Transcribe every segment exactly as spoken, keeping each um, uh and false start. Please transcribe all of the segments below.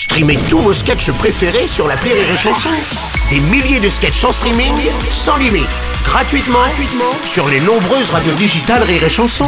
Streamez tous vos sketchs préférés sur l'appli Rire et Chanson. Des milliers de sketchs en streaming, sans limite, gratuitement, gratuitement sur les nombreuses radios digitales Rire et Chanson.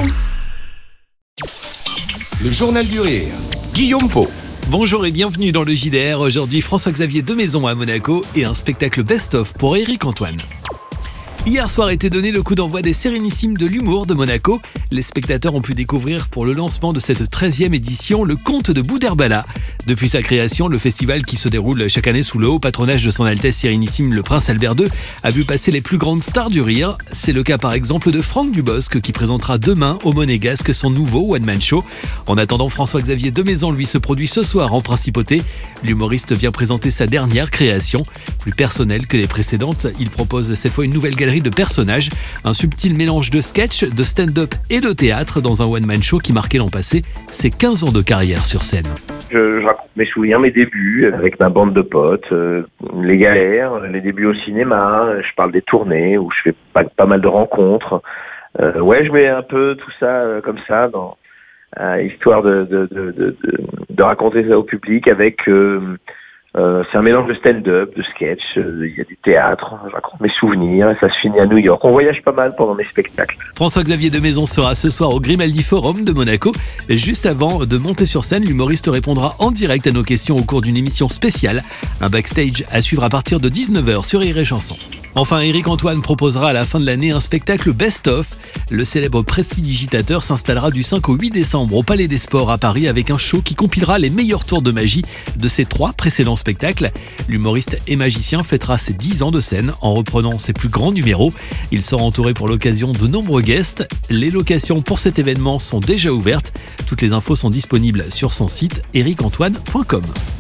Le Journal du Rire, Guillaume Pau. Bonjour et bienvenue dans le J D R. Aujourd'hui, François-Xavier Demaison à Monaco et un spectacle best-of pour Éric Antoine. Hier soir était donné le coup d'envoi des Sérénissimes de l'humour de Monaco. Les spectateurs ont pu découvrir pour le lancement de cette treizième édition le conte de Boudherbala. Depuis sa création, le festival qui se déroule chaque année sous le haut patronage de son Altesse Sérénissime le Prince Albert deux a vu passer les plus grandes stars du rire. C'est le cas par exemple de Franck Dubosc qui présentera demain au Monégasque son nouveau one-man show. En attendant, François-Xavier Demaison lui se produit ce soir en Principauté. L'humoriste vient présenter sa dernière création. Plus personnelle que les précédentes, il propose cette fois une nouvelle galerie de personnages, un subtil mélange de sketch, de stand-up et de théâtre dans un one-man show qui marquait l'an passé ses quinze ans de carrière sur scène. Je, je raconte mes souvenirs, mes débuts avec ma bande de potes, euh, les galères, les débuts au cinéma, je parle des tournées où je fais pas, pas mal de rencontres. Euh, ouais, je mets un peu tout ça euh, comme ça dans euh, histoire de, de, de, de, de, de raconter ça au public avec... Euh, Euh, c'est un mélange de stand-up, de sketch, euh, il y a du théâtre, je raconte mes souvenirs et ça se finit à New York. On voyage pas mal pendant mes spectacles. François-Xavier Demaison sera ce soir au Grimaldi Forum de Monaco. Et juste avant de monter sur scène, l'humoriste répondra en direct à nos questions au cours d'une émission spéciale. Un backstage à suivre à partir de dix-neuf heures sur Rire et Chanson. Enfin, Éric Antoine proposera à la fin de l'année un spectacle best-of. Le célèbre prestidigitateur s'installera du cinq au huit décembre au Palais des Sports à Paris avec un show qui compilera les meilleurs tours de magie de ses trois précédents spectacles. L'humoriste et magicien fêtera ses dix ans de scène en reprenant ses plus grands numéros. Il sera entouré pour l'occasion de nombreux guests. Les locations pour cet événement sont déjà ouvertes. Toutes les infos sont disponibles sur son site éric antoine point com.